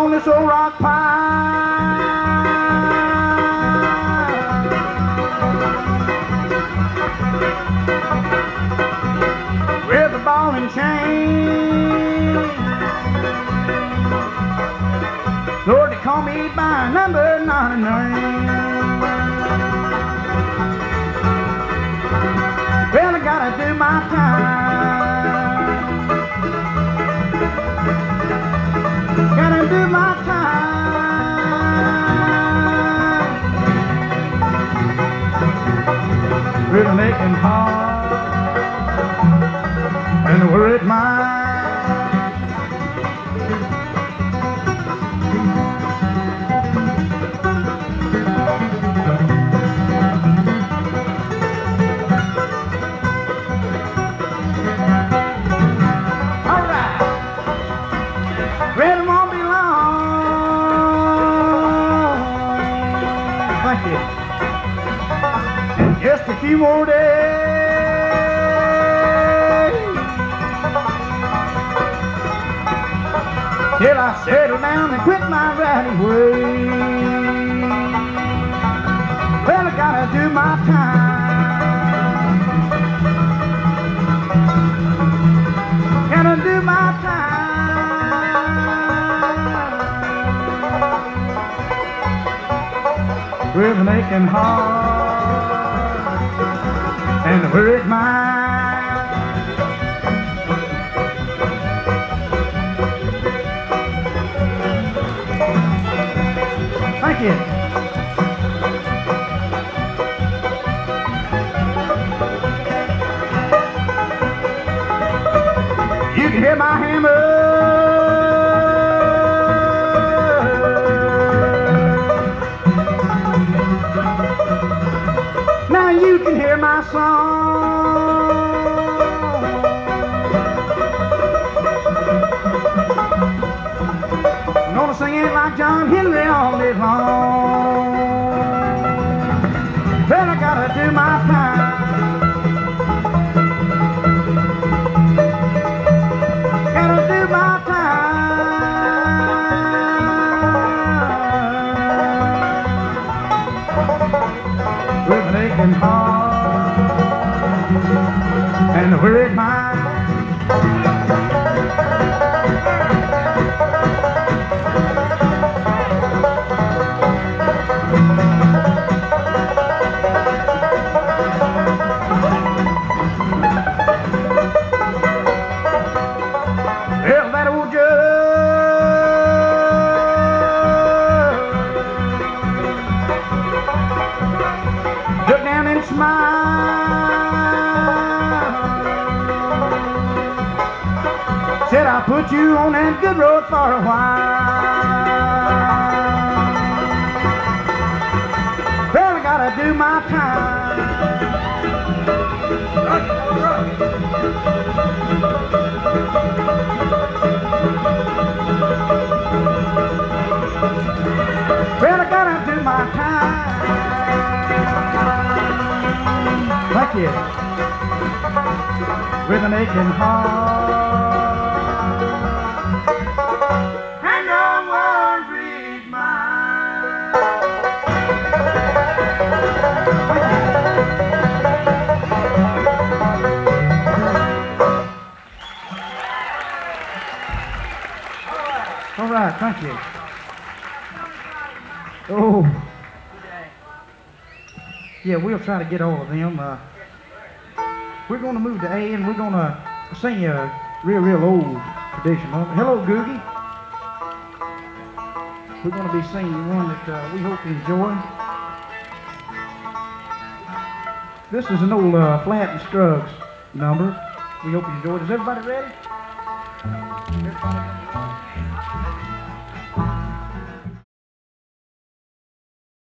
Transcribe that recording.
on this old rock pile with a ball and chain. Lord, they call me by number 99. Well, I gotta do my time. Gotta do my time. Really making hard and we're at mine. Just a few more days till I settle down and quit my riding way. Well, I gotta do my time. Gotta do my time. With an aching heart and we're at mine. Thank you. You can hear my hammer now. You can hear my song. I'm gonna sing it like John Henry all day long. Well, I gotta do my time. Gotta do my time. With an aching heart and we're at mine. Well, that old judge looked down and smiled, said, I'll put you on that good road for a while. Well, I gotta do my time. Well, I gotta do my time. Thank you. With an aching heart and no worries mine. All right, thank you. Oh, yeah, we'll try to get all of them. We're going to move to A, and we're going to sing a real old traditional. Hello, Googie. We're going to be singing one that we hope you enjoy. This is an old Flat and Scruggs number. We hope you enjoy it. Is everybody ready? Everybody